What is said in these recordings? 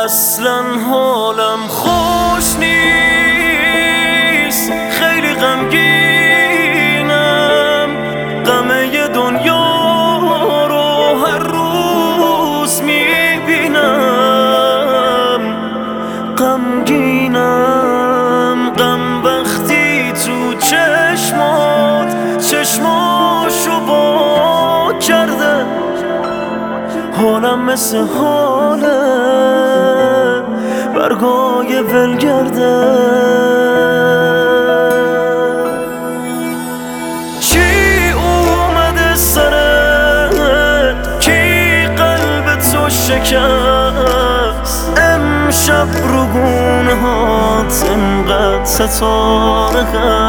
اصلا حالم خوش نیست، خیلی غمگینم. غم دنیا رو هر روز میبینم. غمگینم، غم وقتی تو چشماشو با کرده. حالم مثل حاله برگای ولگرده. چی اومده سرت؟ کی قلب تو شکست؟ امشب رو گونه هات انقدر ستاره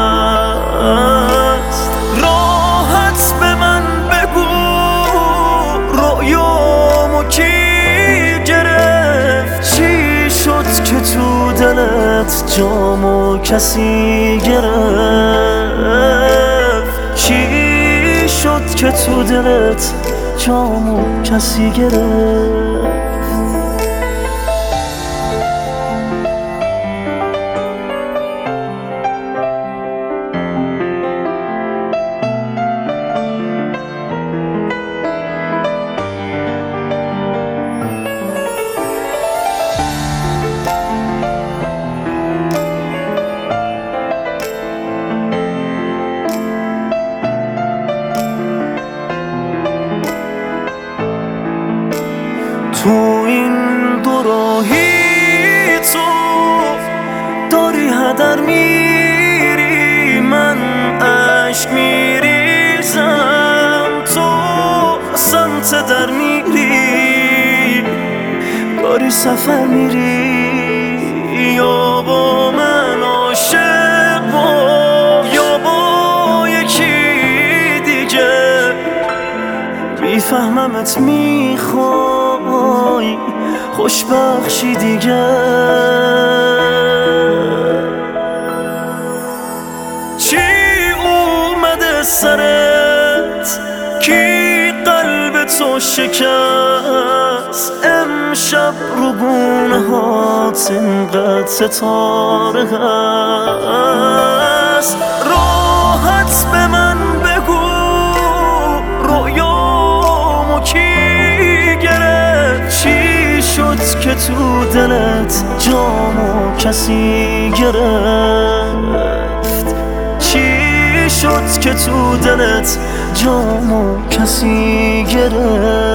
هست. راحت به من بگو رویامو کی گرفت؟ چی شد که تو دلت جامو کسی گرفت؟ چی شد که تو دلت جامو کسی گرفت؟ تو این دوراهی تو داری هدر میری، من عشق میریزم، تو سمت در میری، داری سفر میری. یا با من عاشق یا با یکی دیگه. میفهممت میخوای خوشبخشی دیگه. چی اومده سرت؟ کی قلب تو شکست؟ امشب رو گونه هات انقدر ستاره هست. راحت به من بگو رویامو کی گرفت؟ چی شد که تو دلت جامو کسی گرفت؟ چی شد که تو دلت جامو کسی گرفت؟